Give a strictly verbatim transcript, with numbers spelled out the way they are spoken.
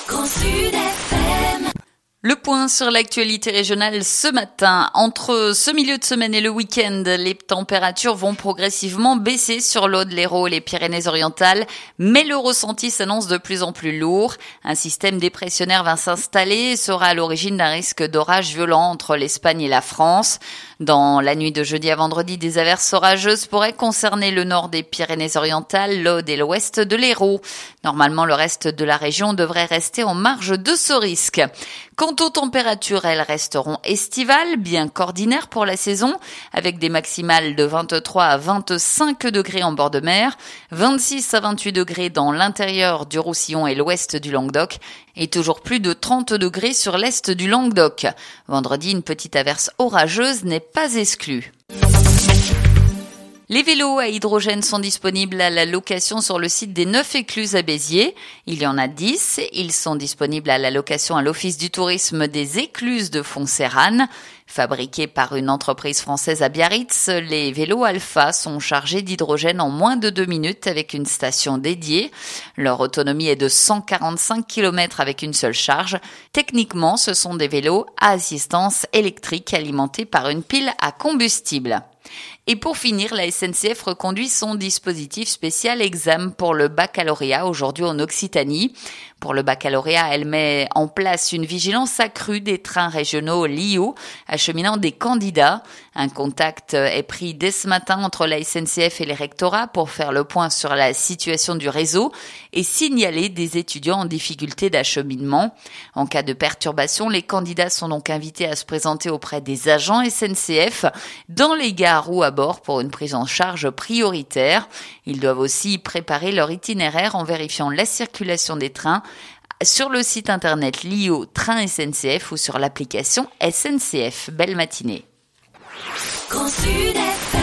Grand Sud F M. Le point sur l'actualité régionale ce matin. Entre ce milieu de semaine et le week-end, les températures vont progressivement baisser sur l'Aude, l'Hérault et les Pyrénées-Orientales, mais le ressenti s'annonce de plus en plus lourd. Un système dépressionnaire va s'installer et sera à l'origine d'un risque d'orage violent entre l'Espagne et la France. Dans la nuit de jeudi à vendredi, des averses orageuses pourraient concerner le nord des Pyrénées-Orientales, l'Aude et l'ouest de l'Hérault. Normalement, le reste de la région devrait rester en marge de ce risque. Quant aux températures, elles resteront estivales, bien qu'ordinaires pour la saison, avec des maximales de vingt-trois à vingt-cinq degrés en bord de mer, vingt-six à vingt-huit degrés dans l'intérieur du Roussillon et l'ouest du Languedoc, et toujours plus de trente degrés sur l'est du Languedoc. Vendredi, une petite averse orageuse n'est pas exclue. Les vélos à hydrogène sont disponibles à la location sur le site des Neuf Écluses à Béziers. Il y en a dix. Ils sont disponibles à la location à l'Office du tourisme des Écluses de Foncérane. Fabriqués par une entreprise française à Biarritz, les vélos Alpha sont chargés d'hydrogène en moins de deux minutes avec une station dédiée. Leur autonomie est de cent quarante-cinq kilomètres avec une seule charge. Techniquement, ce sont des vélos à assistance électrique alimentés par une pile à combustible. Et pour finir, la S N C F reconduit son dispositif spécial examen pour le baccalauréat aujourd'hui en Occitanie. Pour le baccalauréat, elle met en place une vigilance accrue des trains régionaux L I O acheminant des candidats. Un contact est pris dès ce matin entre la S N C F et les rectorats pour faire le point sur la situation du réseau et signaler des étudiants en difficulté d'acheminement. En cas de perturbation, les candidats sont donc invités à se présenter auprès des agents S N C F dans les gares ou à bord pour une prise en charge prioritaire. Ils doivent aussi préparer leur itinéraire en vérifiant la circulation des trains sur le site internet L I O Train S N C F ou sur l'application S N C F. Belle matinée. Grand Sud F M.